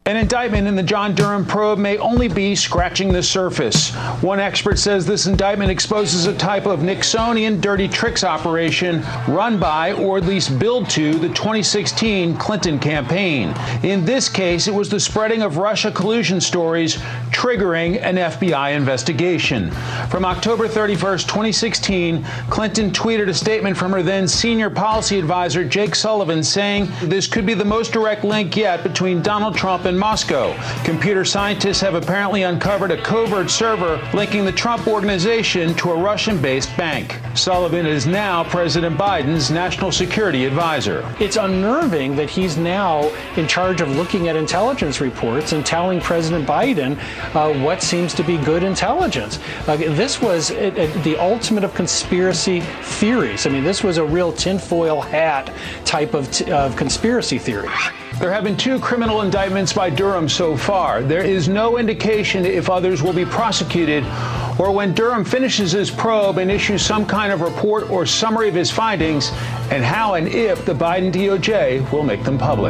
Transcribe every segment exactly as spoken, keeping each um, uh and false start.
An indictment in the John Durham probe may only be scratching the surface. One expert says this indictment exposes a type of Nixonian dirty tricks operation run by, or at least billed to, the twenty sixteen Clinton campaign. In this case, it was the spreading of Russia collusion stories triggering an F B I investigation. From October thirty-first, twenty sixteen, Clinton tweeted a statement from her then senior policy advisor, Jake Sullivan, saying this could be the most direct link yet between Donald Trump and Moscow. Computer scientists have apparently uncovered a covert server linking the Trump organization to a Russian-based bank. Sullivan is now President Biden's national security advisor. It's unnerving that he's now in charge of looking at intelligence reports and telling President Biden uh, what seems to be good intelligence. Uh, this was uh, uh, the ultimate of conspiracy theories. I mean, this was a real tinfoil hat type of, t- of conspiracy theory. There have been two criminal indictments by Durham so far. There is no indication if others will be prosecuted or when Durham finishes his probe and issues some kind of report or summary of his findings, and how and if the Biden D O J will make them public.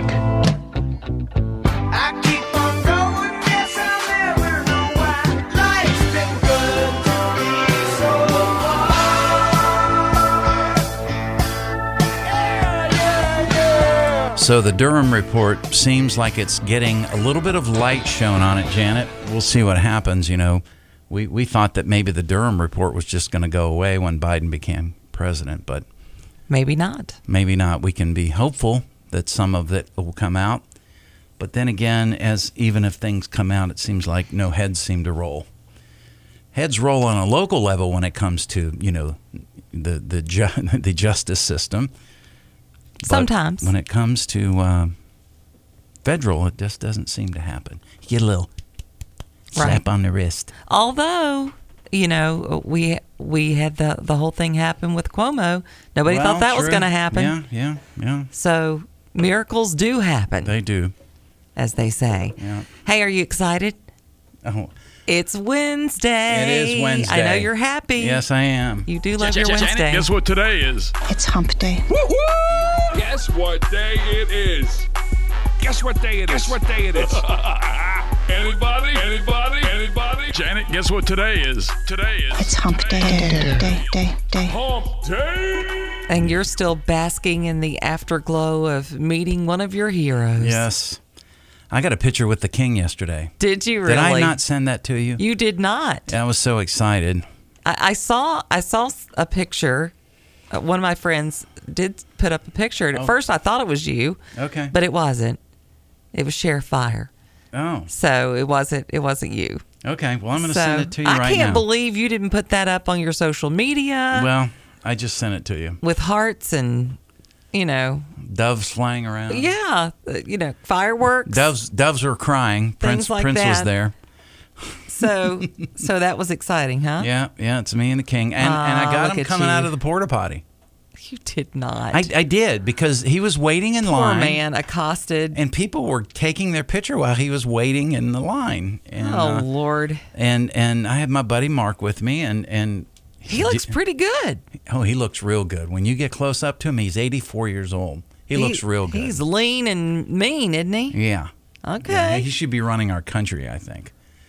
So the Durham report seems like it's getting a little bit of light shown on it, Janet. We'll see what happens. You know, we, we thought that maybe the Durham report was just going to go away when Biden became president, but maybe not. Maybe not. We can be hopeful that some of it will come out. But then again, as even if things come out, it seems like no heads seem to roll. Heads roll on a local level when it comes to, you know, the the ju- the justice system. But sometimes when it comes to uh, federal, it just doesn't seem to happen. You get a little slap right. on the wrist. Although, you know, we we had the, the whole thing happen with Cuomo. Nobody well, thought that true. was going to happen. Yeah, yeah, yeah. So miracles do happen. They do. As they say. Yeah. Hey, are you excited? Oh. It's Wednesday. It is Wednesday. I know you're happy. Yes, I am. You do love your Wednesday. Guess what today is? It's hump day. Woo-hoo! Guess what day it is? Guess what day it is? Guess what day it is? Anybody? Anybody? Anybody? Janet, guess what today is? Today is. It's hump day. Day, day, day, day. Hump day. And you're still basking in the afterglow of meeting one of your heroes. Yes. I got a picture with the king yesterday. Did you really? Did I not send that to you? You did not. I was so excited. I, I saw I saw a picture. Uh, one of my friends did put up a picture. And at oh. first, I thought it was you. Okay. But it wasn't. It was Sheriff Fire. Oh. So it wasn't. It wasn't you. Okay. Well, I'm going to so send it to you I right now. I can't believe you didn't put that up on your social media. Well, I just sent it to you. With hearts and, you know, doves flying around. Yeah, uh, you know, fireworks. Doves, doves were crying. Things Prince, like Prince that. was there. So, so that was exciting, huh? Yeah, yeah. It's me and the king, and oh, and I got him coming you. out of the porta potty. You did not. I, I did because he was waiting in Poor line. man, accosted, and people were taking their picture while he was waiting in the line. And, oh uh, Lord! And and I had my buddy Mark with me, and and he looks pretty good. Oh, he looks real good. When you get close up to him, he's eighty-four years old. He, he looks real good. He's lean and mean, isn't he? Yeah. Okay. Yeah, he should be running our country, I think.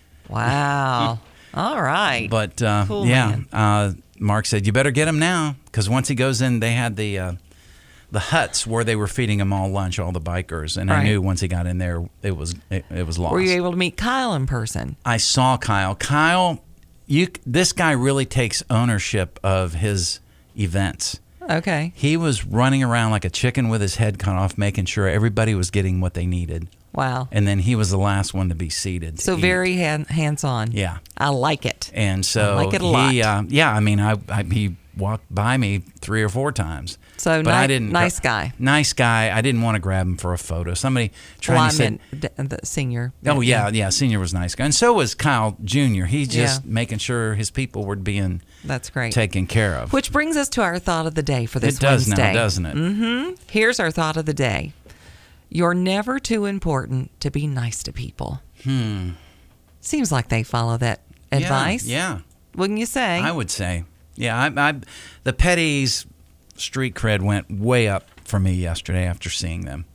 Wow. All right. But uh, cool, yeah, uh, Mark said you better get him now because once he goes in, they had the uh, the huts where they were feeding him all lunch, all the bikers, and right. I knew once he got in there, it was it, it was lost. Were you able to meet Kyle in person? I saw Kyle. Kyle, you this guy really takes ownership of his events. Okay. He was running around like a chicken with his head cut off, making sure everybody was getting what they needed. Wow. And then he was the last one to be seated. So very hand, hands-on. Yeah. I like it. And so I like it a he, lot. Uh, yeah, I mean, I, I he walked by me three or four times. So but ni- I didn't, nice guy. Nice guy. I didn't want to grab him for a photo. Somebody trying well, to say, the senior. oh yeah, yeah, senior was a nice guy, and so was Kyle Junior He's just yeah. making sure his people were being that's great taken care of. Which brings us to our thought of the day for this it does Wednesday. now, doesn't it? Mm-hmm. Here's our thought of the day. You're never too important to be nice to people. Hmm. Seems like they follow that advice. Yeah. yeah. Wouldn't you say? I would say. Yeah. I, I, the Petties street cred went way up for me yesterday after seeing them.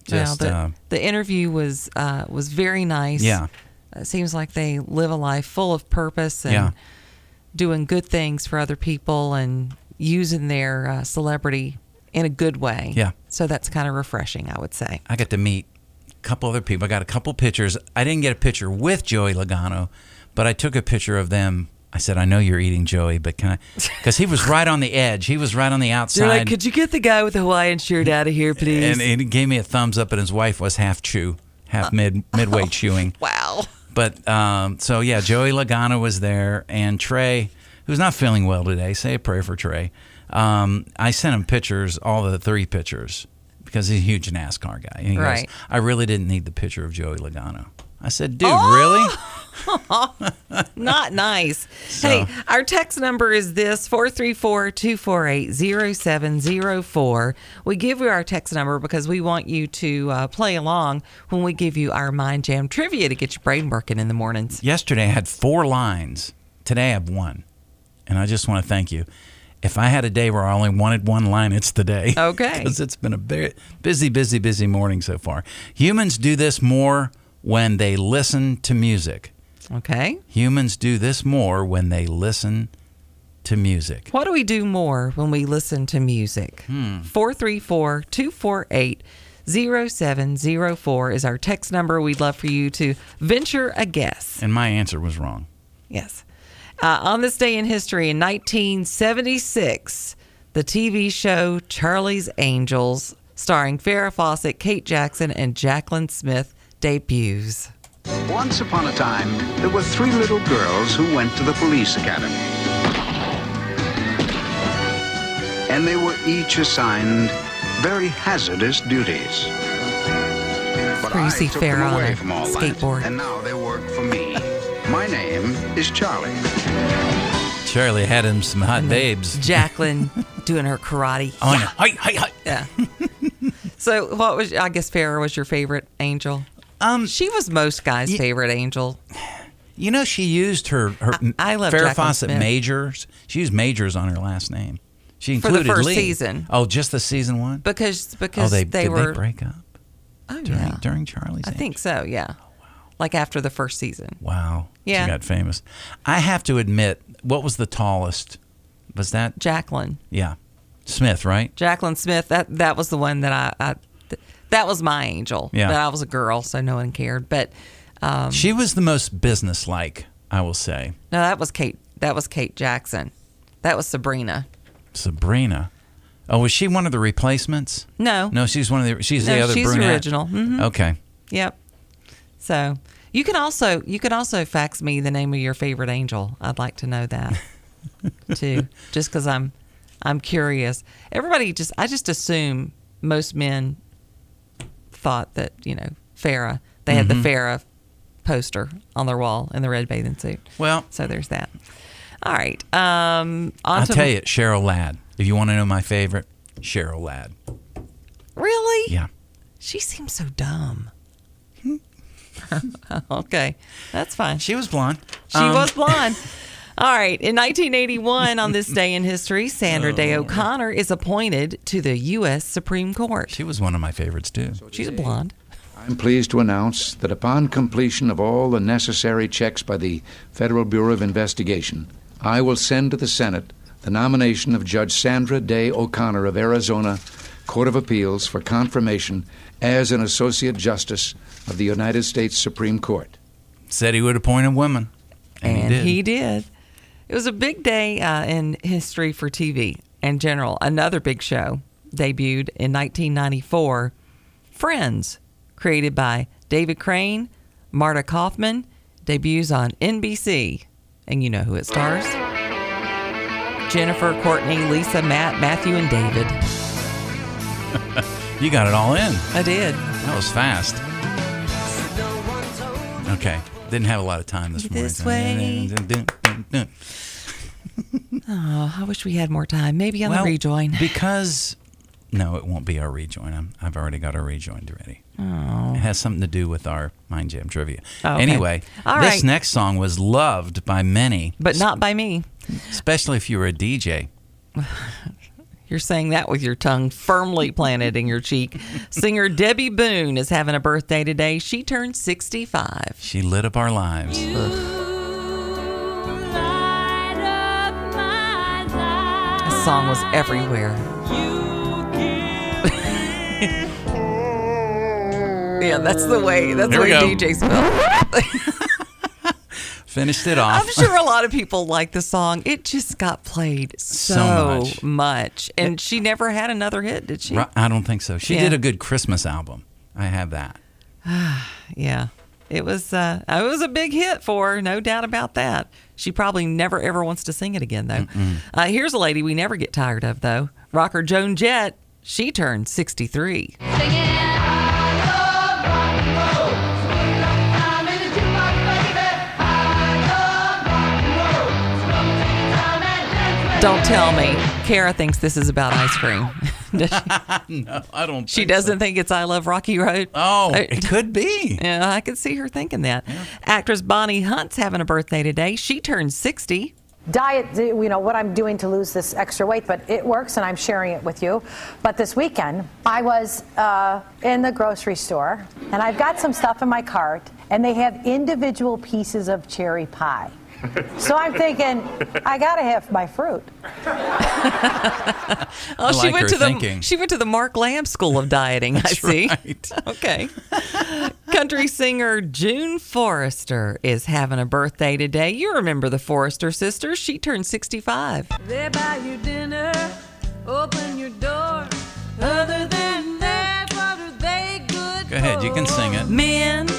Just well, the, uh, the interview was uh, was very nice. Yeah. It seems like they live a life full of purpose and Yeah. doing good things for other people and using their uh, celebrity in a good way. Yeah. So that's kind of refreshing, I would say. I got to meet a couple other people. I got a couple pictures. I didn't get a picture with Joey Logano, but I took a picture of them. I said, I know you're eating, Joey, but can I? Because he was right on the edge. He was right on the outside. They're like, could you get the guy with the Hawaiian shirt out of here, please? And, and he gave me a thumbs up, and his wife was half chew, half mid midway chewing. Wow. But um, so yeah, Joey Logano was there, and Trey, who's not feeling well today. Say a prayer for Trey. Um, I sent him pictures, all the three pictures, because he's a huge NASCAR guy. And he Right. goes, I really didn't need the picture of Joey Logano. I said, dude, Oh! really? Not nice. So- Hey, our text number is this, four three four, two four eight, zero seven zero four. We give you our text number because we want you to uh, play along when we give you our Mind Jam trivia to get your brain working in the mornings. Yesterday I had four lines. Today I have one. And I just want to thank you. If I had a day where I only wanted one line, it's today. Okay. Because it's been a very busy, busy, busy morning so far. Humans do this more when they listen to music. Okay. Humans do this more when they listen to music. What do we do more when we listen to music? four three four, two four eight, zero seven zero four is our text number. We'd love for you to venture a guess. And my answer was wrong. Yes. Uh, on this day in history, in nineteen seventy-six, the T V show Charlie's Angels, starring Farrah Fawcett, Kate Jackson, and Jacqueline Smith, debuts. Once upon a time, there were three little girls who went to the police academy. And they were each assigned very hazardous duties. But Where you I see took Farrah them on away a from all skateboard. that, and now they work for me. My name is Charlie. Charlie had him some hot babes. Jacqueline doing her karate. Oh, I know. Hi, hi, hi. Yeah. So, what was, I guess Farrah was your favorite angel? Um, She was most guys' Ye- favorite angel. You know, she used her, her I- I love Farrah Jacqueline Fawcett Smith. majors. She used majors on her last name. She For the included first Lee. season. Oh, just the season one? Because Oh, because they, they did were. they break up oh, during, yeah. during Charlie's I Angels? think so, yeah. Like after the first season. Wow. Yeah. She got famous. I have to admit, what was the tallest? Was that? Jacqueline. Yeah. Smith, right? Jacqueline Smith, that that was the one that I, I th- that was my angel. Yeah. But I was a girl, so no one cared. But um, She was the most businesslike, I will say. no, that was Kate. That was Kate Jackson. That was Sabrina. Sabrina. Oh, was she one of the replacements? No. No, she's one of the. She's No, the other she's the brunette. original. Mhm. Okay. Yep. So you can also you can also fax me the name of your favorite angel. I'd like to know that too, just because I'm I'm curious. Everybody just I just assume most men thought that you know Farrah. They had Mm-hmm. the Farrah poster on their wall in the red bathing suit. Well, So there's that. All right. Um, on I'll to tell you, Cheryl Ladd. If you want to know my favorite, Cheryl Ladd. Really? Yeah. She seems so dumb. Okay, that's fine. She was blonde. She Um, was blonde. All right. In nineteen eighty-one, on this day in history, Sandra Day O'Connor is appointed to the U S Supreme Court. She was one of my favorites, too. She's a blonde. I'm pleased to announce that upon completion of all the necessary checks by the Federal Bureau of Investigation, I will send to the Senate the nomination of Judge Sandra Day O'Connor of Arizona Court of Appeals for confirmation as an Associate Justice of the United States Supreme Court. Said he would appoint a woman. And, And he did. he did. It was a big day uh, in history for T V in general. Another big show debuted in nineteen ninety-four, Friends, created by David Crane, Marta Kaufman, debuts on N B C. And you know who it stars? Jennifer, Courtney, Lisa, Matt, Matthew, and David. You got it all in. I did. That was fast. Okay. Didn't have a lot of time this morning. This way. Oh, I wish we had more time. Maybe on Well, the rejoin. Because, no, it won't be our rejoin. I'm, I've already got our rejoin ready. Oh. It has something to do with our Mind Jam trivia. Oh, okay. Anyway, All this right. next song was loved by many, But not by me. especially if you were a D J. You're saying that with your tongue firmly planted in your cheek. Singer Debbie Boone is having a birthday today. She turned sixty-five. She lit up our lives. This song was everywhere. Yeah, that's the way. That's There the we way go. D J spelled. Finished it off. I'm sure a lot of people like the song. It just got played so, So much. much. And she never had another hit, did she? Right, I don't think so. She Yeah. did a good Christmas album. I have that. Yeah. It was uh, it was a big hit for her, no doubt about that. She probably never ever wants to sing it again, though. Uh, here's a lady we never get tired of, though. Rocker Joan Jett. She turned sixty-three. Don't tell me. Kara thinks this is about ice cream. Does she? No, I don't. She think doesn't so. think it's I Love Rocky Road? Oh, Uh, it could be. Yeah, I could see her thinking that. Actress Bonnie Hunt's having a birthday today. She turned sixty. Diet, you know, what I'm doing to lose this extra weight, but it works and I'm sharing it with you. But this weekend, I was uh, in the grocery store and I've got some stuff in my cart and they have individual pieces of cherry pie. So I'm thinking, I gotta have my fruit. Oh, she like went her to the thinking. she went to the Mark Lamb School of Dieting. I see. right. Okay. Country singer June Forrester is having a birthday today. You remember the Forrester sisters? She turned sixty-five. They buy you dinner, open your door. Other than that, what are they good Go ahead, you can sing it. Men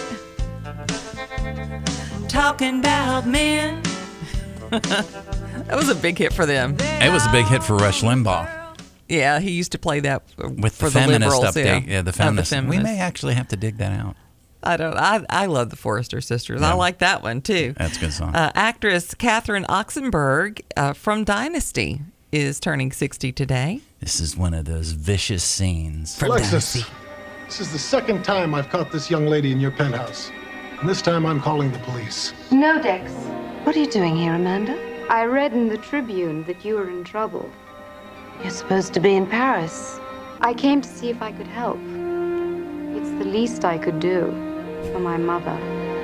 talking about men. That was a big hit for them. It was a big hit for Rush Limbaugh Yeah, he used to play that with for the the feminist liberals. update. Yeah, Yeah, the Of feminist. We feminists. may actually have to dig that out. I don't. I I love the Forrester sisters. I Yeah. like that one too. That's a good song. Uh, actress Catherine Oxenberg uh, from Dynasty is turning sixty today. This is one of those vicious scenes. Alexis, this is the second time I've caught this young lady in your penthouse. And this time I'm calling the police. No, Dex. What are you doing here, Amanda? I read in the Tribune that you were in trouble. You're supposed to be in Paris. I came to see if I could help. It's the least I could do for my mother.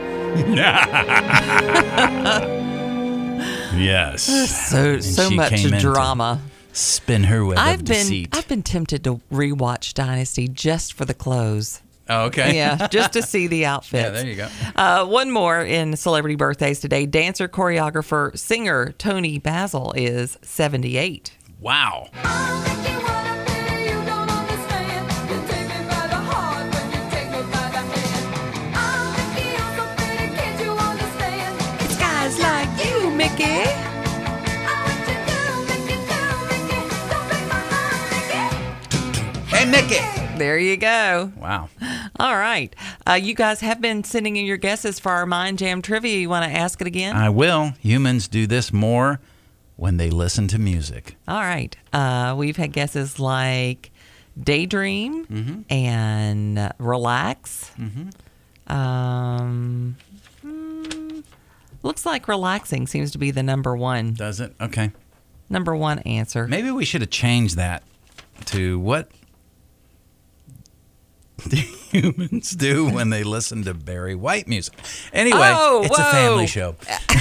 Yes. So And so she much came in to drama. Spin her web I've of been deceit. I've been tempted to rewatch Dynasty just for the clothes. Oh, okay. Yeah, just to see the outfits. Yeah, there you go. Uh, one more in celebrity birthdays today. Dancer, choreographer, singer Tony Basil is seventy-eight. Wow. It's guys like you, Mickey. Hey, Mickey. There you go. Wow. All right. Uh, you guys have been sending in your guesses for our Mind Jam trivia. You want to ask it again? I will. Humans do this more when they listen to music. All right. Uh, we've had guesses like daydream Mhm. and uh, relax. Mm-hmm. Um, hmm, looks like relaxing seems to be the number one. Does it? Okay. Number one answer. Maybe we should have changed that to what do humans do when they listen to Barry White music. Anyway, Oh, it's a whoa. family show.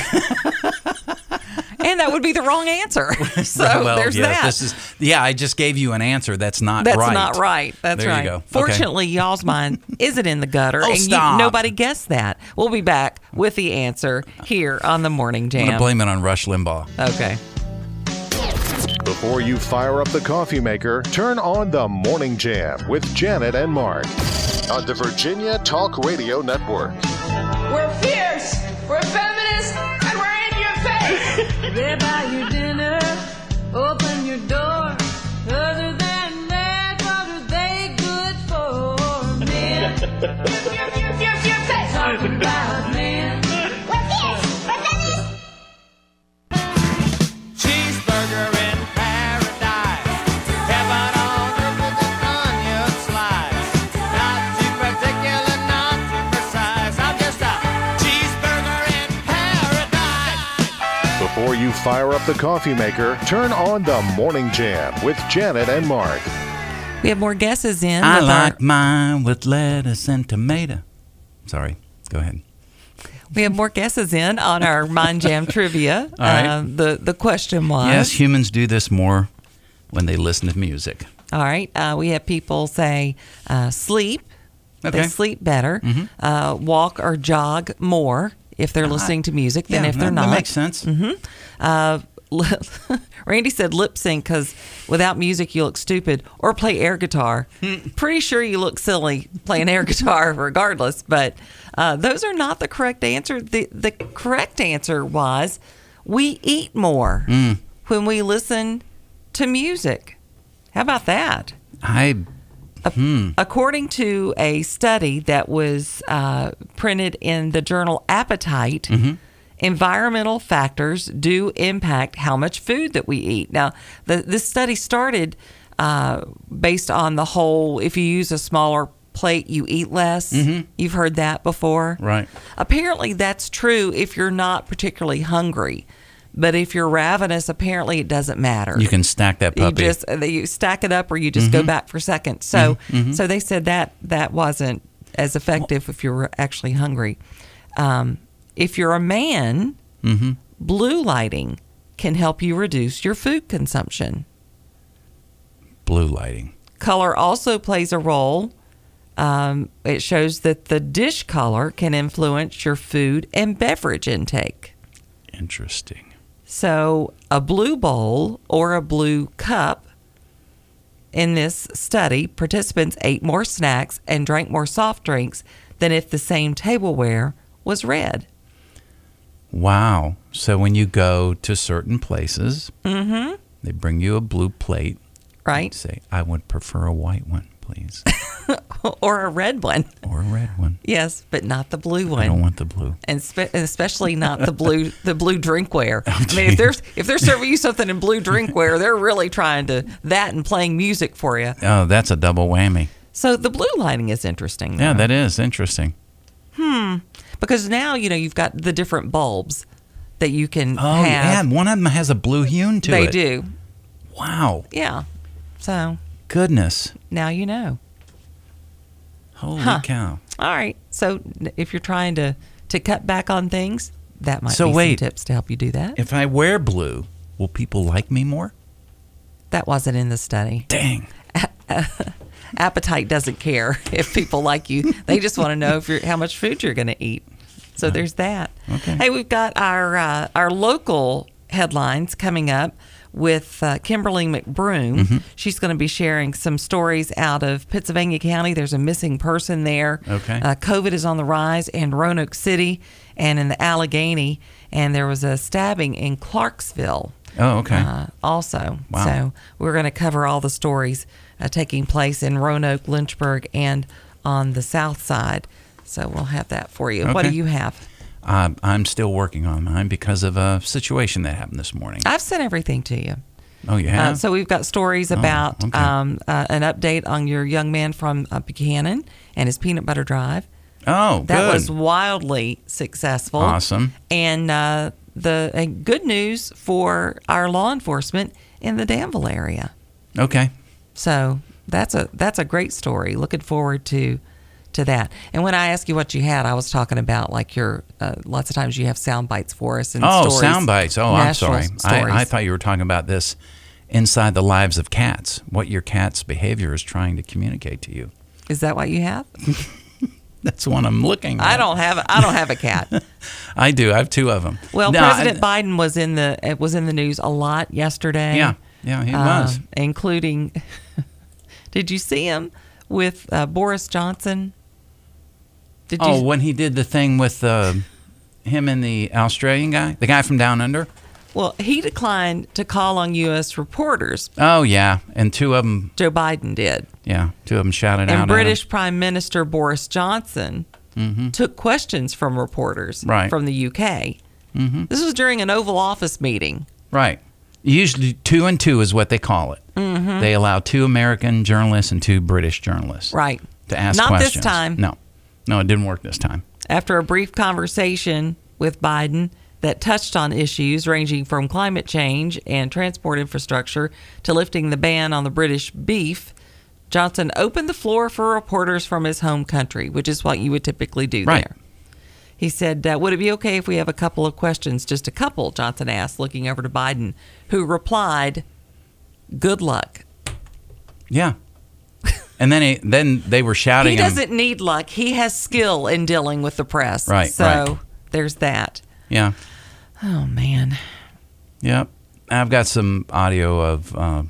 And that would be the wrong answer. So well, there's yeah, that. This is, yeah, I just gave you an answer that's not That's right. not right. That's there right. you go. Okay. Fortunately, y'all's mind isn't in the gutter, Oh, and stop. You, nobody guessed that. We'll be back with the answer here on the Morning I'm Jam. going to blame it on Rush Limbaugh. Okay. Before you fire up the coffee maker, turn on the Morning Jam with Janet and Mark on the Virginia Talk Radio Network. We're fierce, we're feminists, and we're in your face. They buy you dinner, open your door. Other than that, what are they good for? Men. Your, your, your, your, your face. Talking about men. We're fierce, we're feminists. Cheeseburger in paradise. Heaven on earth with an onion slice. Not too particular, not too precise. I'm just a cheeseburger in paradise. Before you fire up the coffee maker, turn on the Morning Jam with Janet and Mark. We have more guesses in. I with like our, mine with lettuce and tomato. Sorry, go ahead. We have more guesses in on our Mind Jam trivia. All right. Uh, the, the question was... Yes, humans do this more when they listen to music. All right. Uh, we have people say uh, sleep. Okay. They sleep better. Mhm. Uh, walk or jog more if they're listening to music than yeah, if they're that- not. that makes sense. hmm Uh, Randy said lip sync because without music you look stupid, or play air guitar. Pretty sure you look silly playing air guitar regardless, but uh, those are not the correct answer. The, the correct answer was we eat more Mm. when we listen to music. How about that? I. Hmm. According to a study that was uh, printed in the journal Appetite, Mhm. environmental factors do impact how much food that we eat. Now, the, this study started uh, based on the whole, if you use a smaller plate, you eat less. Mhm. You've heard that before. Right. Apparently, that's true if you're not particularly hungry. But if you're ravenous, apparently it doesn't matter. You can stack that You puppy. just you stack it up, or you just go Mhm. back for seconds. So, Mhm, mhm. so they said that that wasn't as effective if you were actually hungry. Um, if you're a man, Mhm. blue lighting can help you reduce your food consumption. Blue lighting. Color also plays a role. Um, it shows that the dish color can influence your food and beverage intake. Interesting. So, a blue bowl or a blue cup. In this study, participants ate more snacks and drank more soft drinks than if the same tableware was red. Wow. So when you go to certain places, Mm-hmm. they bring you a blue plate. Right. Say, I would prefer a white one, please. Or a red one. Or a red one. Yes, but not the blue one. I don't want the blue. And spe- especially not the blue the blue drinkware. I mean, if there's if they're serving you something in blue drinkware, they're really trying to that and playing music for you. Oh, that's a double whammy. So the blue lighting is interesting. Yeah, though. that is interesting. Hmm. Because now, you know, you've got the different bulbs that you can Oh, have. yeah. One of them has a blue hue to They it. do. Wow. Yeah. So Goodness. now you know. Holy Huh. cow. All right. So if you're trying to, to cut back on things, that might So be wait. some tips to help you do that. If I wear blue, will people like me more? That wasn't in the study. Dang. Appetite doesn't care if people like you. They just want to know if you're how much food you're going to eat. So there's that. Okay. Hey, we've got our uh, our local headlines coming up with uh, Kimberly McBroom. Mm-hmm. She's going to be sharing some stories out of Pittsylvania County. There's a missing person there. Okay. Uh, COVID is on the rise in Roanoke City and in the Allegheny, and there was a stabbing in Clarksville. Oh, okay. Uh, also, Wow. so we're going to cover all the stories uh, taking place in Roanoke, Lynchburg, and on the south side. So we'll have that for you. What do Okay. you have? Uh, I'm still working on mine because of a situation that happened this morning. I've sent everything to you. Oh, you have? Uh, so we've got stories Oh, about okay. um, uh, an update on your young man from uh, Buchanan and his peanut butter drive. Oh, That good. was wildly successful. Awesome. And uh, the and good news for our law enforcement in the Danville area. Okay. So that's a that's a great story. Looking forward to to that. And when I asked you what you had, I was talking about like your uh, lots of times you have sound bites for us and Oh, stories, sound bites. Oh, I'm national sorry. I, stories. I thought you were talking about this inside the lives of cats, what your cat's behavior is trying to communicate to you. Is that what you have? That's the one I'm looking at. I don't have a, I don't have a cat. I do. I have two of them. Well, No, President I- Biden was in the it was in the news a lot yesterday. Yeah. Yeah, he uh, was. including. Did you see him with uh, Boris Johnson? Did Oh, you? when he did the thing with uh, him and the Australian guy, the guy from down under. Well, he declined to call on U S reporters. Oh yeah, and two of them. Joe Biden did. Yeah, two of them shouted out. And at British him. Prime Minister Boris Johnson Mhm. took questions from reporters Right. from the U K. Mhm. This was during an Oval Office meeting. Right. Usually two and two is what they call it. Mhm. They allow two American journalists and two British journalists. Right. To ask Not questions. this time. No. No, it didn't work this time. After a brief conversation with Biden, that touched on issues ranging from climate change and transport infrastructure to lifting the ban on the British beef. Johnson opened the floor for reporters from his home country, which is what you would typically do Right. there. He said, uh, would it be okay if we have a couple of questions? Just a couple, Johnson asked, looking over to Biden, who replied, good luck. Yeah. And then he, then they were shouting. He him- doesn't need luck. He has skill in dealing with the press. Right, So right. there's that. Yeah. Oh, man. Yep. I've got some audio of uh,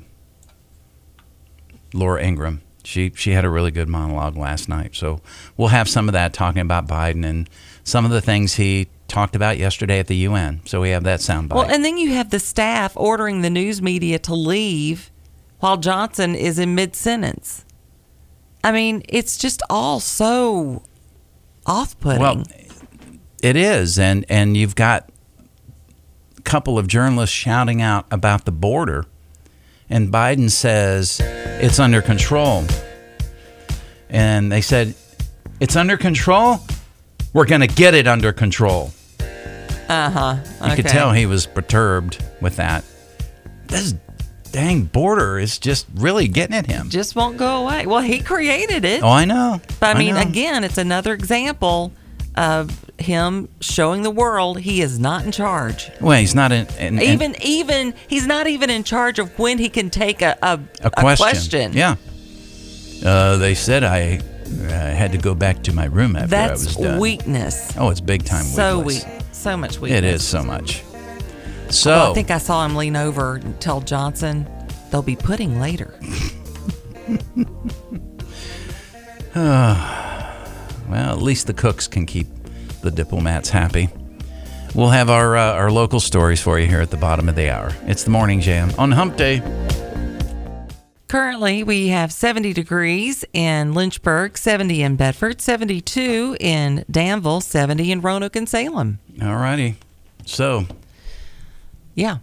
Laura Ingraham. She she had a really good monologue last night. So we'll have some of that talking about Biden and some of the things he talked about yesterday at the U N. So we have that soundbite. Well, and then you have the staff ordering the news media to leave while Johnson is in mid-sentence. I mean, it's just all so off-putting. Well, it is. And, and you've got a couple of journalists shouting out about the border. And Biden says it's under control. And they said, it's under control? We're going to get it under control. Uh-huh. You Okay. could tell he was perturbed with that. This dang border is just really getting at him. Just won't go away. Well, he created it. Oh, I know. But I mean, know. again, it's another example of him showing the world he is not in charge. Well, he's not in, in, in Even, even he's not even in charge of when he can take a a, a question. question. Yeah. Uh, they said I uh, had to go back to my room after I was That's done. weakness. Oh, it's big time So weakness. weak, so much weakness. It is so much. So Although I think I saw him lean over and tell Johnson they'll be pudding later. well, at least the cooks can keep the diplomats happy. We'll have our uh, our local stories for you here at the bottom of the hour. It's the Morning Jam on Hump Day. Currently, we have seventy degrees in Lynchburg, seventy in Bedford, seventy-two in Danville, seventy in Roanoke and Salem. All righty. So, Yeah.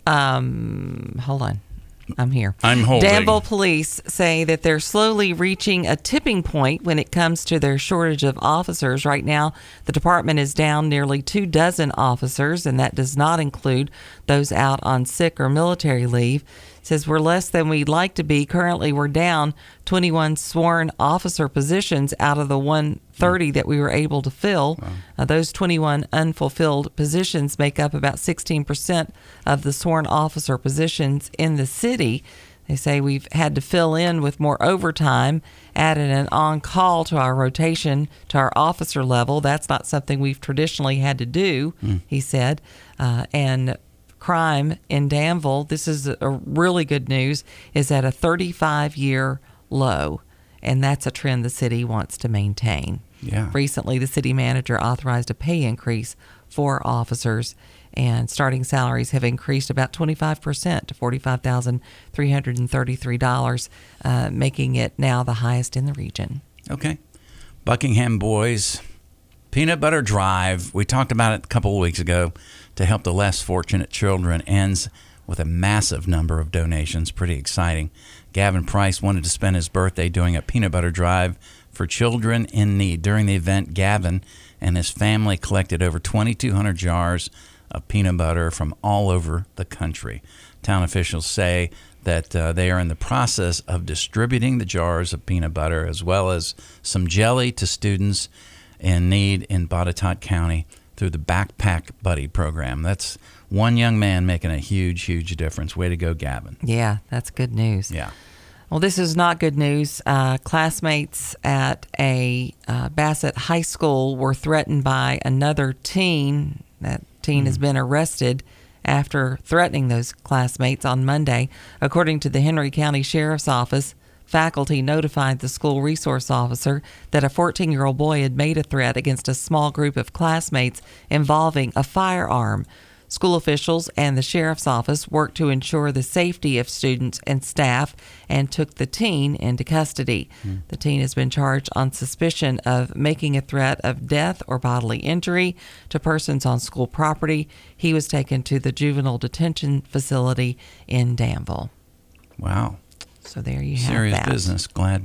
Um, hold on. I'm here. I'm holding. Danville police say that they're slowly reaching a tipping point when it comes to their shortage of officers. Right now, the department is down nearly two dozen officers, and that does not include those out on sick or military leave. It says we're less than we'd like to be. Currently, we're down twenty-one sworn officer positions out of the one hundred thirty that we were able to fill. Wow. Uh, those twenty-one unfulfilled positions make up about sixteen percent of the sworn officer positions in the city. They say we've had to fill in with more overtime, added an on-call to our rotation to our officer level. That's not something we've traditionally had to do, Mm. he said. Uh, and crime in Danville, this is a really good news, is at a thirty-five year low. And that's a trend the city wants to maintain. Yeah. Recently, the city manager authorized a pay increase for officers, and starting salaries have increased about twenty-five percent to forty-five thousand three hundred thirty-three dollars, uh, making it now the highest in the region. okay. Buckingham Boys, Peanut Butter Drive. We talked about it a couple of weeks ago to help the less fortunate children. Ends with a massive number of donations. Pretty exciting. Gavin Price wanted to spend his birthday doing a peanut butter drive for children in need. During the event, Gavin and his family collected over twenty-two hundred jars of peanut butter from all over the country. Town officials say that uh, they are in the process of distributing the jars of peanut butter as well as some jelly to students in need in Botetourt County through the Backpack Buddy program. That's one young man making a huge, huge difference. Way to go, Gavin. Yeah, that's good news. Yeah. Well, this is not good news. Uh, classmates at a uh, Bassett High School were threatened by another teen. That teen has been arrested after threatening those classmates on Monday. According to the Henry County Sheriff's Office, faculty notified the school resource officer that a fourteen-year-old boy had made a threat against a small group of classmates involving a firearm. School officials and the sheriff's office worked to ensure the safety of students and staff and took the teen into custody. Mm. The teen has been charged on suspicion of making a threat of death or bodily injury to persons on school property. He was taken to the juvenile detention facility in Danville. Wow. So there you have Serious that. business. Glad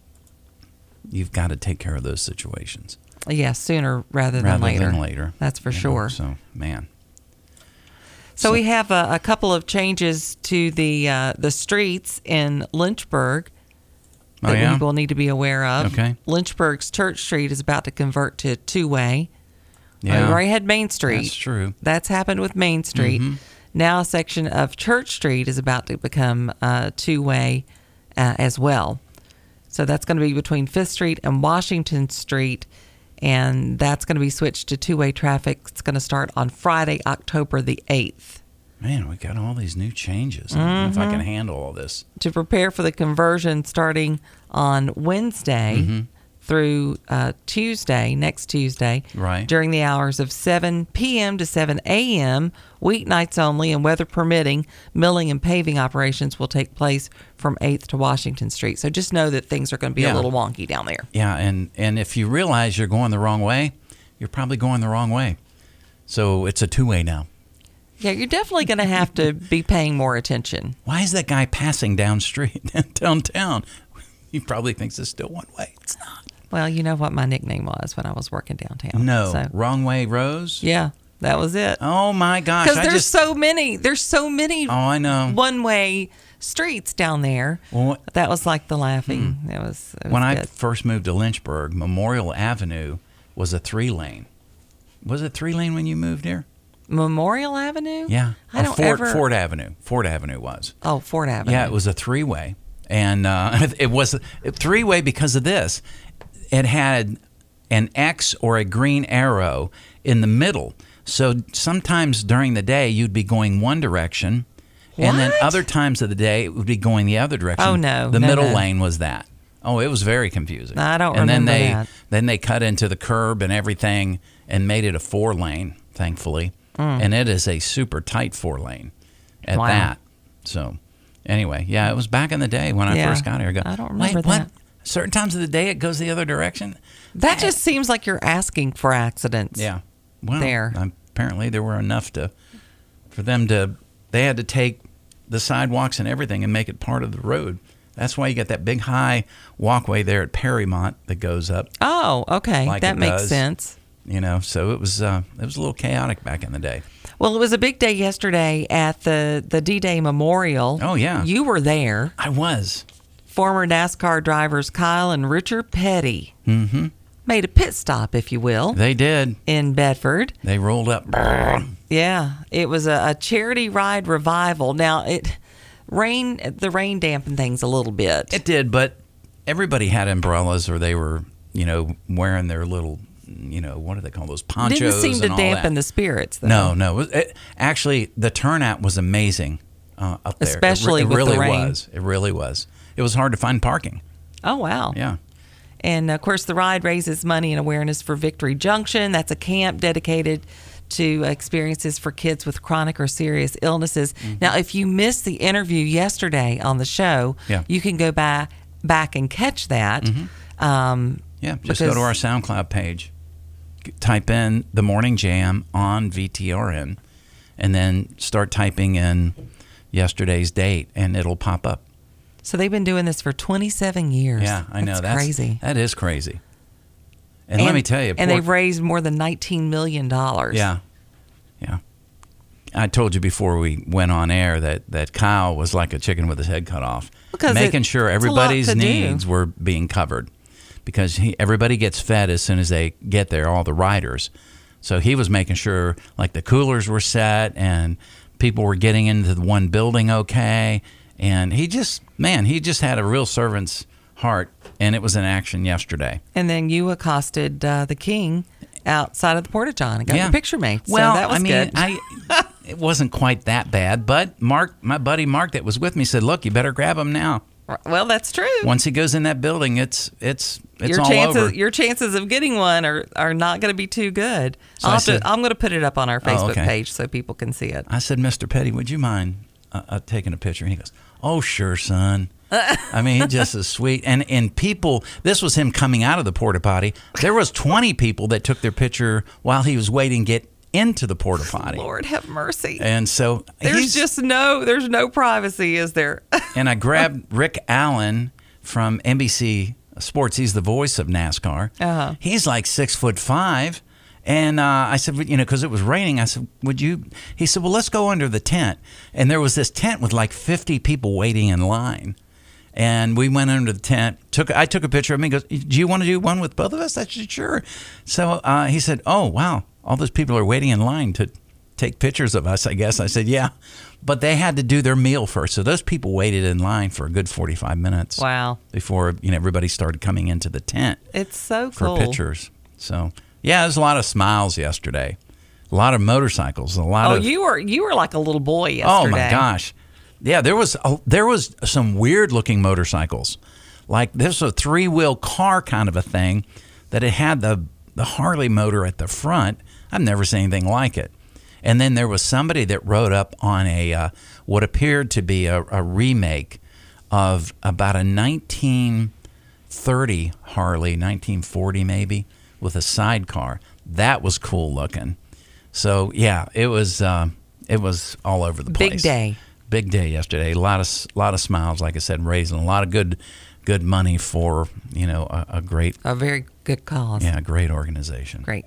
you've got to take care of those situations. Yeah, sooner rather than rather later. than later. That's for You know, sure. so, man. So, we have a, a couple of changes to the uh, the streets in Lynchburg that Oh, yeah? people need to be aware of. Okay. Lynchburg's Church Street is about to convert to two-way. Yeah. We already had Main Street. That's true. That's happened with Main Street. Mhm. Now a section of Church Street is about to become uh, two-way uh, as well. So that's going to be between Fifth Street and Washington Street, and that's going to be switched to two-way traffic. It's going to start on Friday, October the eighth. Man, we got all these new changes. I don't know if I can Mhm. handle all this. To prepare for the conversion starting on Wednesday Mhm. through uh, Tuesday, next Tuesday, Right. during the hours of seven p.m. to seven a.m., weeknights only, and weather permitting, milling and paving operations will take place from eighth to Washington Street. So just know that things are going to be Yeah. a little wonky down there. Yeah, and, and if you realize you're going the wrong way, you're probably going the wrong way. So it's a two-way now. Yeah, you're definitely going to have to be paying more attention. Why is that guy passing down street downtown? He probably thinks it's still one way. It's not. Well, you know what my nickname was when I was working downtown. No, So, wrong way, Rose. yeah, that was it. Oh my gosh! Because I there's just, so many, there's so many Oh, I know. one-way streets down there. Well, what- that was like the laughing. It was, it was when I good. first moved to Lynchburg, Memorial Avenue was a three-lane. Was it three-lane when you moved here? Memorial Avenue? Yeah. I Or don't Ford, ever. Ford Avenue. Ford Avenue was. Oh, Ford Avenue. Yeah, it was a three-way, and uh, it was a three-way because of this. It had an X or a green arrow in the middle. So sometimes during the day you'd be going one direction, and then What? other times of the day it would be going the other direction. Oh, no. The No, middle no. lane was that. Oh, it was very confusing. I don't and remember then they that. then they cut into the curb and everything and made it a four lane, thankfully. Mm. And it is a super tight four lane at Wow. that. So anyway, yeah, it was back in the day when I Yeah. first got here. I go, I don't "Wait, remember what? that." Certain times of the day it goes the other direction. That just seems like you're asking for accidents. Yeah. Well, There. apparently there were enough to for them to. They had to take the sidewalks and everything and make it part of the road. That's why you got that big high walkway there at Perrymont that goes up. Oh, okay. like that it makes does. sense. You know, so it was uh, it was a little chaotic back in the day. Well, it was a big day yesterday at the, the D-Day Memorial. Oh, yeah. You were there. I was. Former NASCAR drivers Kyle and Richard Petty Mm-hmm. made a pit stop, if you will, They did. in Bedford. They rolled up. Yeah, it was a, a charity ride revival. Now, it rain the rain dampened things a little bit. It did, but everybody had umbrellas, or they were, you know, wearing their little, you know, what do they call those ponchos? Didn't seem to and all dampen that. the spirits, though. No, no. It was- it- actually, the turnout was amazing uh, up there. It re- Especially it, with the really rain. was. It really was. It was hard to find parking. Oh, wow. Yeah. And of course, the ride raises money and awareness for Victory Junction. That's a camp dedicated to experiences for kids with chronic or serious illnesses. Mm-hmm. Now, if you missed the interview yesterday on the show, Yeah. you can go back back and catch that. Um, Yeah, just because- go to our SoundCloud page, G- type in The Morning Jam on V T R N, and then start typing in yesterday's date, and it'll pop up. So they've been doing this for twenty-seven years. Yeah, I know. That's, That's crazy. That is crazy. And, let me tell you, and poor- they've raised more than nineteen million dollars. Yeah, yeah. I told you before we went on air that, that Kyle was like a chicken with his head cut off, Because making it- sure it's a lot everybody's to do. needs were being covered, because he, everybody gets fed as soon as they get there, all the riders. So he was making sure like the coolers were set and people were getting into the one building okay. And he just, man, he just had a real servant's heart, and it was in action yesterday. And then you accosted uh, the king outside of the Porta-John and got Yeah. your picture made. So Well, that was I mean, good. I it wasn't quite that bad, but Mark, my buddy Mark, that was with me, said, "Look, you better grab him now. Well, that's true. Once he goes in that building, it's it's it's your all chances, over." your chances of getting one are, are not going to be too good. So I'll I have to- said- I'm going to put it up on our Oh, Facebook okay. page so people can see it. I said, "Mister Petty, would you mind uh, uh, taking a picture?" And he goes, "Oh, sure, son." I mean, he just is sweet. And and people, this was him coming out of the porta potty. There was twenty people that took their picture while he was waiting to get into the porta potty. Lord have mercy. And so There's he's, just no there's no privacy, is there? and I grabbed Rick Allen from N B C Sports. He's the voice of NASCAR. Uh-huh. He's like six foot five, And uh, I said, you know, because it was raining, I said, would you? He said, well, let's go under the tent. And there was this tent with like fifty people waiting in line. And we went under the tent. Took I took a picture of him. He goes, do you want to do one with both of us? I said, sure. So uh, he said, oh, wow, all those people are waiting in line to take pictures of us, I guess. I said, yeah. But they had to do their meal first. So those people waited in line for a good forty-five minutes. Wow. Before, you know, everybody started coming into the tent. It's so for cool. pictures. So, yeah, there's a lot of smiles yesterday. A lot of motorcycles. A lot oh, of. you were you were like a little boy yesterday. Oh my gosh, yeah. There was a, there was some weird looking motorcycles, like this was a three wheel car kind of a thing, that it had the the Harley motor at the front. I've never seen anything like it. And then there was somebody that rode up on a uh, what appeared to be a, a remake of about a nineteen thirty Harley, nineteen forty maybe, with a sidecar. That was cool looking. So yeah, it was uh, it was all over the place. Big day. Big day yesterday. A lot of lot of smiles, like I said, raising a lot of good good money for, you know, a, a great a very good cause. Yeah, a great organization. Great.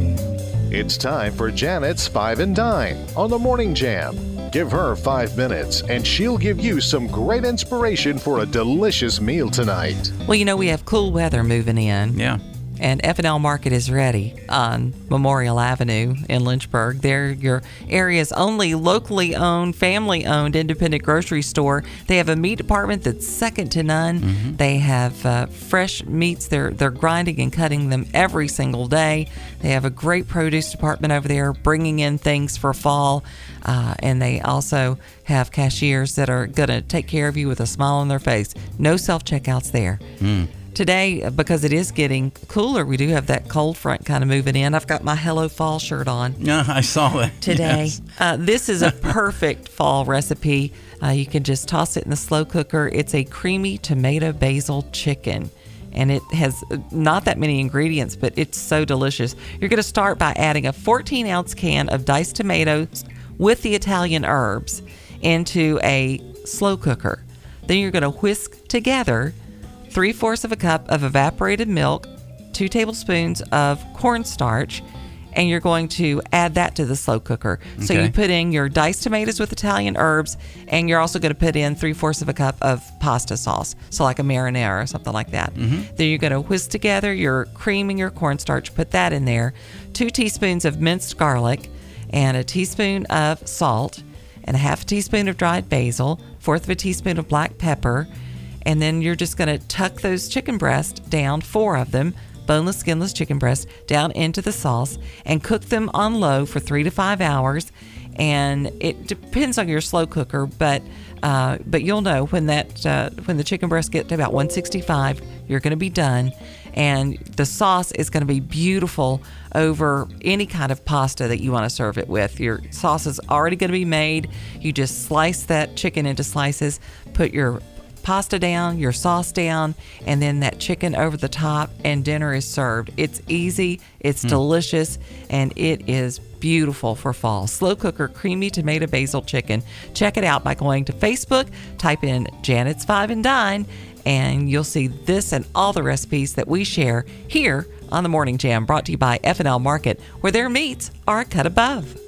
It's time for Janet's Five and Dine on the Morning Jam. Give her five minutes and she'll give you some great inspiration for a delicious meal tonight. Well, you know, we have cool weather moving in. Yeah. And F and L Market is ready on Memorial Avenue in Lynchburg. They're your area's only locally owned, family-owned independent grocery store. They have a meat department that's second to none. Mm-hmm. They have uh, fresh meats. They're they're grinding and cutting them every single day. They have a great produce department over there, bringing in things for fall. Uh, and they also have cashiers that are going to take care of you with a smile on their face. No self-checkouts there. Mm. Today, because it is getting cooler, we do have that cold front kind of moving in. I've got my Hello Fall shirt on. Yeah, I saw it. Today. Yes. Uh, this is a perfect fall recipe. Uh, you can just toss it in the slow cooker. It's a creamy tomato basil chicken. And it has not that many ingredients, but it's so delicious. You're going to start by adding a fourteen ounce can of diced tomatoes with the Italian herbs into a slow cooker. Then you're going to whisk together three-fourths of a cup of evaporated milk, two tablespoons of cornstarch, and you're going to add that to the slow cooker. So Okay. you put in your diced tomatoes with Italian herbs, and you're also going to put in three-fourths of a cup of pasta sauce, so like a marinara or something like that. Mhm. Then you're going to whisk together your cream and your cornstarch, put that in there, two teaspoons of minced garlic, and a teaspoon of salt, and a half a teaspoon of dried basil, fourth of a teaspoon of black pepper, and then you're just going to tuck those chicken breasts down, four of them, boneless, skinless chicken breasts, down into the sauce and cook them on low for three to five hours. And it depends on your slow cooker, but uh, but you'll know when that uh, when the chicken breasts get to about one sixty-five, you're going to be done. And the sauce is going to be beautiful over any kind of pasta that you want to serve it with. Your sauce is already going to be made. You just slice that chicken into slices, put your pasta down, your sauce down, and then that chicken over the top, and dinner is served. It's easy, it's Mm. delicious, and it is beautiful for fall. Slow cooker creamy tomato basil chicken. Check it out by going to Facebook, type in Janet's Five and Dine, and you'll see this and all the recipes that we share here on the Morning Jam, brought to you by F and L Market, where their meats are a cut above.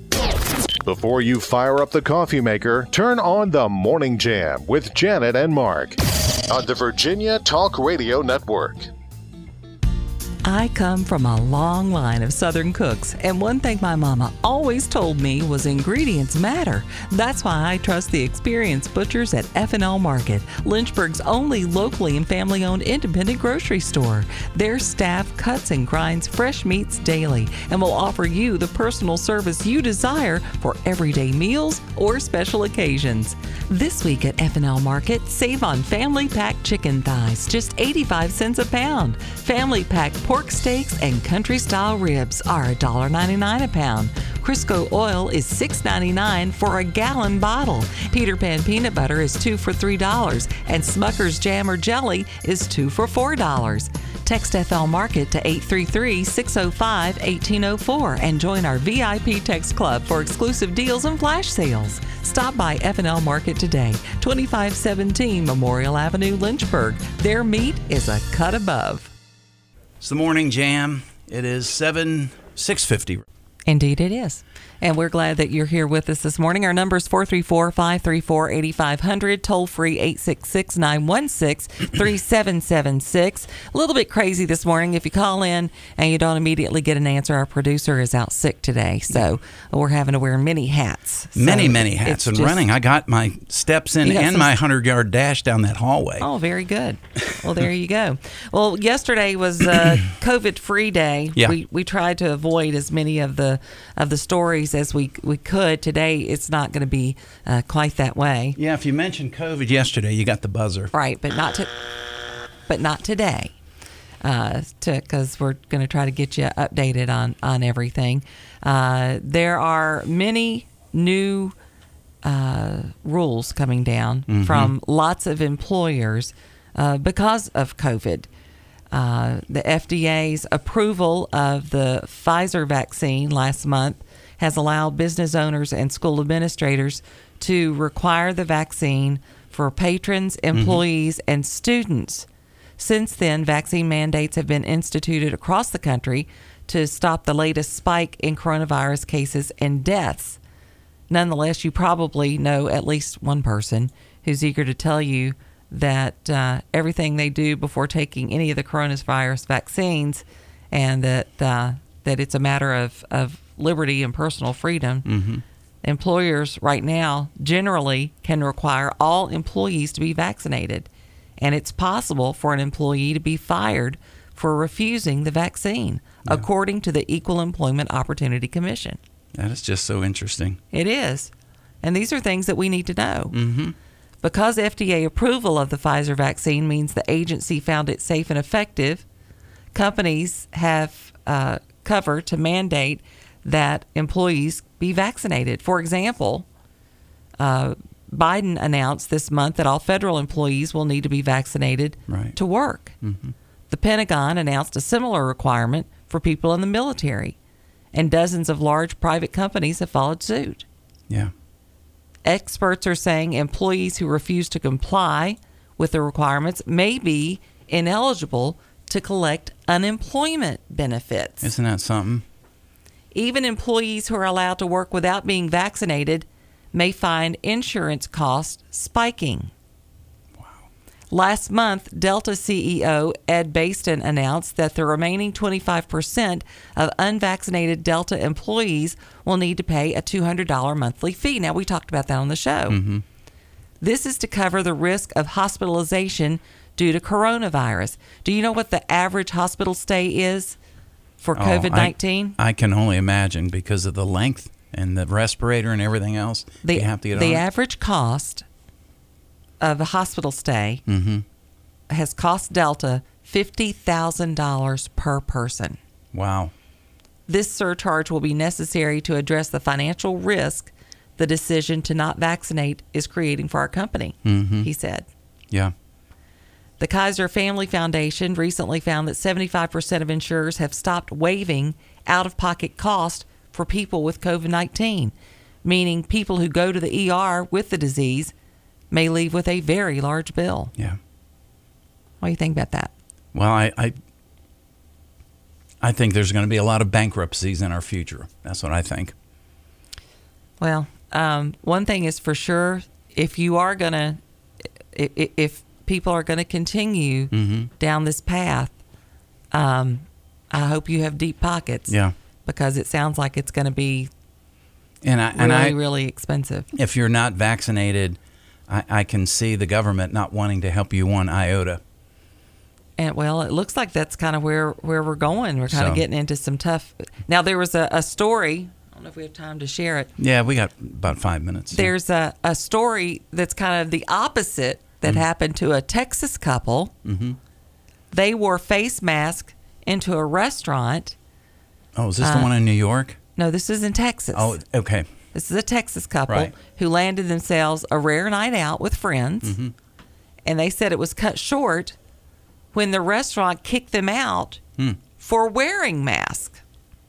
Before you fire up the coffee maker, turn on the Morning Jam with Janet and Mark on the Virginia Talk Radio Network. I come from a long line of Southern cooks, and one thing my mama always told me was ingredients matter. That's why I trust the experienced butchers at F and L Market, Lynchburg's only locally and family-owned independent grocery store. Their staff cuts and grinds fresh meats daily and will offer you the personal service you desire for everyday meals or special occasions. This week at F and L Market, save on family pack chicken thighs, just eighty-five cents a pound. Family pack pork steaks and country-style ribs are one dollar and ninety-nine cents a pound. Crisco oil is six ninety-nine for a gallon bottle. Peter Pan peanut butter is two for three dollars, and Smucker's jam or jelly is two for four dollars. Text F L Market to eight three three, six oh five, one eight oh four and join our V I P Text Club for exclusive deals and flash sales. Stop by F and L Market today, twenty-five seventeen Memorial Avenue, Lynchburg. Their meat is a cut above. It's the Morning Jam. It is seven six fifty. Indeed it is. And we're glad that you're here with us this morning. Our number is four three four, five three four, eight five zero zero, toll free eight six six, nine one six, three seven seven six. A little bit crazy this morning. If you call in and you don't immediately get an answer, our producer is out sick today. So we're having to wear many hats. So many, many hats and just, running. I got my steps in and some, my hundred-yard dash down that hallway. Oh, very good. Well, there you go. Well, yesterday was uh, COVID-free day. Yeah. We we tried to avoid as many of the of the stories as we we could. Today, it's not going to be uh, quite that way. Yeah, if you mentioned COVID yesterday, you got the buzzer. Right, but not to, but not today. Uh, because we're going to try to get you updated on on everything. Uh, there are many new uh, rules coming down Mm-hmm. from lots of employers uh, because of COVID. Uh, the F D A's approval of the Pfizer vaccine last month has allowed business owners and school administrators to require the vaccine for patrons, employees, mm-hmm. and students. Since then, vaccine mandates have been instituted across the country to stop the latest spike in coronavirus cases and deaths. Nonetheless, you probably know at least one person who's eager to tell you that uh, everything they do before taking any of the coronavirus vaccines, and that uh, that it's a matter of, of liberty and personal freedom. Mm-hmm. Employers right now generally can require all employees to be vaccinated, and it's possible for an employee to be fired for refusing the vaccine, yeah. according to the Equal Employment Opportunity Commission. That is just so interesting. It is. And these are things that we need to know. Mm-hmm. Because F D A approval of the Pfizer vaccine means the agency found it safe and effective, companies have uh, cover to mandate that employees be vaccinated. For example, uh, Biden announced this month that all federal employees will need to be vaccinated right. to work. Mm-hmm. The Pentagon announced a similar requirement for people in the military, and dozens of large private companies have followed suit. Yeah. Experts are saying employees who refuse to comply with the requirements may be ineligible to collect unemployment benefits. Isn't that something? Even employees who are allowed to work without being vaccinated may find insurance costs spiking. Wow. Last month, Delta C E O Ed Baisden announced that the remaining twenty-five percent of unvaccinated Delta employees will need to pay a two hundred dollars monthly fee. Now, we talked about that on the show. Mm-hmm. This is to cover the risk of hospitalization due to coronavirus. Do you know what the average hospital stay is for COVID nineteen? Oh, I, I can only imagine because of the length and the respirator and everything else the, you have to get the on. average cost of a hospital stay mm-hmm. has cost Delta fifty thousand dollars per person. Wow. This surcharge will be necessary to address the financial risk the decision to not vaccinate is creating for our company, mm-hmm. he said. Yeah. The Kaiser Family Foundation recently found that seventy-five percent of insurers have stopped waiving out-of-pocket costs for people with COVID nineteen, meaning people who go to the E R with the disease may leave with a very large bill. Yeah. What do you think about that? Well, I I, I think there's going to be a lot of bankruptcies in our future. That's what I think. Well, um, one thing is for sure, if you are going to, if, if people are going to continue mm-hmm. down this path, um, I hope you have deep pockets. Yeah. Because it sounds like it's going to be and I, really, and I, really expensive. If you're not vaccinated, I, I can see the government not wanting to help you one iota. And well, it looks like that's kind of where, where we're going. We're kind So- of getting into some tough. Now, there was a, a story. I don't know if we have time to share it. Yeah, we got about five minutes. There's a, a story that's kind of the opposite that Mhm. happened to a Texas couple. Mm-hmm. They wore face masks into a restaurant. Oh, is this Uh, the one in New York? No, this is in Texas. Oh, okay. This is a Texas couple Right. who landed themselves a rare night out with friends. Mm-hmm. And they said it was cut short when the restaurant kicked them out Hmm. for wearing masks.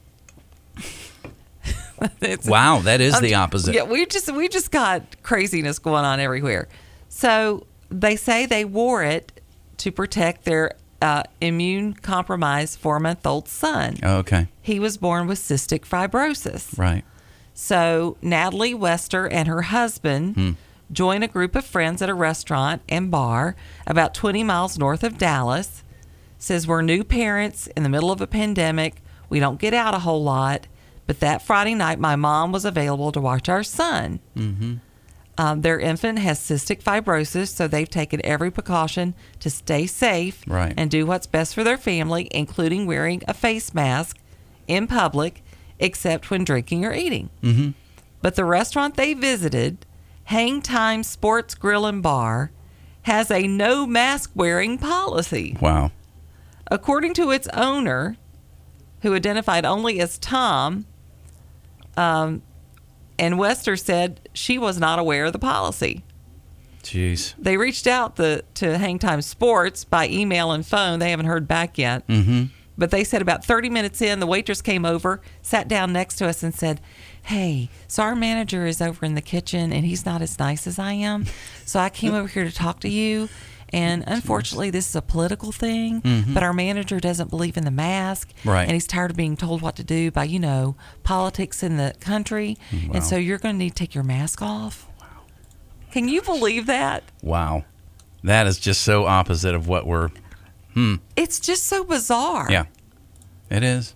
It's- Wow, that is I'm- the opposite. Yeah, we just we just got craziness going on everywhere. So they say they wore it to protect their uh, immune-compromised four-month-old son. Oh, okay. He was born with cystic fibrosis. Right. So Natalie Wester and her husband Hmm. joined a group of friends at a restaurant and bar about twenty miles north of Dallas. Says we're new parents in the middle of a pandemic. We don't get out a whole lot. But that Friday night, my mom was available to watch our son. Mm-hmm. Um, their infant has cystic fibrosis, so they've taken every precaution to stay safe Right. and do what's best for their family, including wearing a face mask in public, except when drinking or eating. Mm-hmm. But the restaurant they visited, Hang Time Sports Grill and Bar, has a no mask wearing policy. Wow. According to its owner, who identified only as Tom, um, and Wester said she was not aware of the policy. Jeez. They reached out the, to Hang Time Sports by email and phone. They haven't heard back yet. Mm-hmm. But they said about thirty minutes in, the waitress came over, sat down next to us and said, hey, so our manager is over in the kitchen and he's not as nice as I am. So I came over here to talk to you. And unfortunately, this is a political thing, Mhm. but our manager doesn't believe in the mask. Right. And he's tired of being told what to do by, you know, politics in the country. Wow. And so you're going to need to take your mask off. Wow. Can you believe that? Wow. That is just so opposite of what we're... Hmm. It's just so bizarre. Yeah. It is.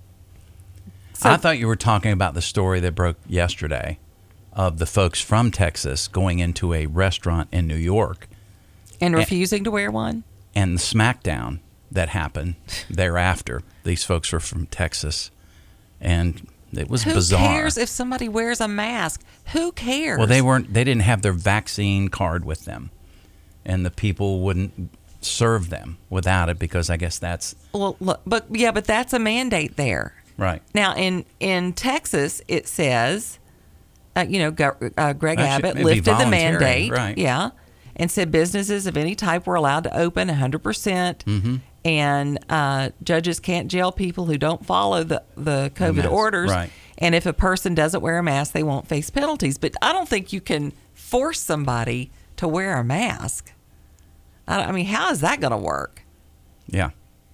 So- I thought you were talking about the story that broke yesterday of the folks from Texas going into a restaurant in New York And refusing to wear one? and the smackdown that happened thereafter. These folks were from Texas, and it was Who bizarre. cares if somebody wears a mask? Who cares? Well, they weren't. They didn't have their vaccine card with them, and the people wouldn't serve them without it because I guess that's Well, look, but yeah, but that's a mandate there. right. Now, in in Texas, it says, uh, you know, Go, uh, Greg That should Abbott maybe be lifted the voluntary, mandate, right. yeah, and said businesses of any type were allowed to open one hundred percent, Mm-hmm. and uh, judges can't jail people who don't follow the, the COVID mask, orders. right. And if a person doesn't wear a mask, they won't face penalties. But I don't think you can force somebody to wear a mask. I, I mean, how is that going to work? Yeah.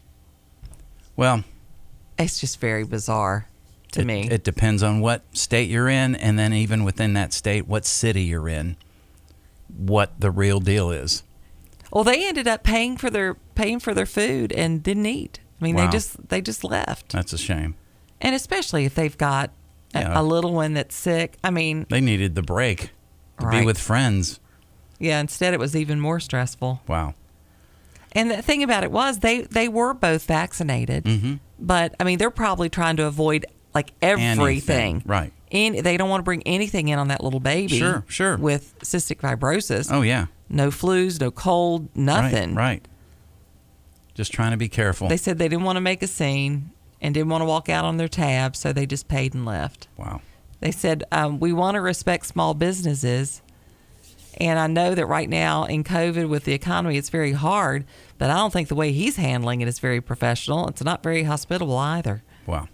Well, It's just very bizarre to it, me. it depends on what state you're in, and then even within that state, what city you're in, what the real deal is. Well, they ended up paying for their paying for their food and didn't eat. I mean, Wow. they just they just left. That's a shame. And especially if they've got a, Yeah. a little one that's sick. I mean, They needed the break to Right. be with friends. yeah. Instead, it was even more stressful. Wow. And the thing about it was they they were both vaccinated, Mhm. but I mean, they're probably trying to avoid like everything. Anything, right. And they don't want to bring anything in on that little baby. Sure, sure. With cystic fibrosis. Oh, yeah. No flus, no cold, nothing. Right, right. Just trying to be careful. They said they didn't want to make a scene and didn't want to walk out on their tab, so they just paid and left. Wow. They said, um, we want to respect small businesses. And I know that right now in COVID with the economy, it's very hard, but I don't think the way he's handling it is very professional. It's not very hospitable either. Wow.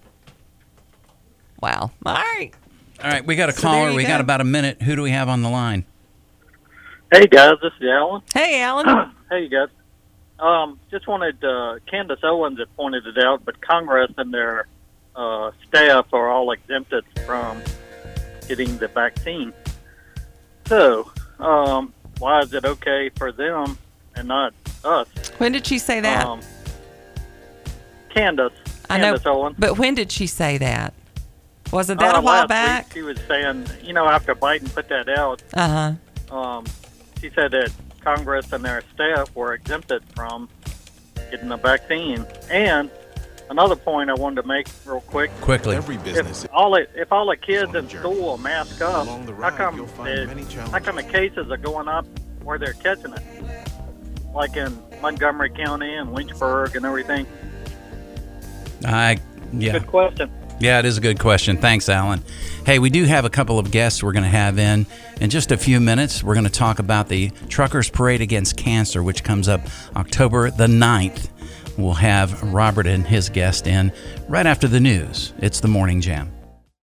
Wow. All right. All right, we got a So there caller. you We go. got about a minute. Who do we have on the line? Hey guys, this is Alan. Hey, Alan. Hey guys. Um, just wanted uh, Candace Owens had pointed it out, but Congress and their uh, staff are all exempted from getting the vaccine. So, um, why is it okay for them and not us? When did she say that? Um, Candace. I know, Candace Owens. but when did she say that? Wasn't that Uh, a while last back? week she was saying, you know, after Biden put that out, Uh huh. um, she said that Congress and their staff were exempted from getting the vaccine. And another point I wanted to make real quick. Quickly. Every business. If all, the, if all the kids in school will mask up, how come, the, how come the cases are going up where they're catching it? Like in Montgomery County and Lynchburg and everything. I yeah. Good question. Yeah, it is a good question. Thanks, Alan. Hey, we do have a couple of guests we're going to have in. In just a few minutes, we're going to talk about the Truckers Parade Against Cancer, which comes up October the ninth. We'll have Robert and his guest in right after the news. It's the Morning Jam.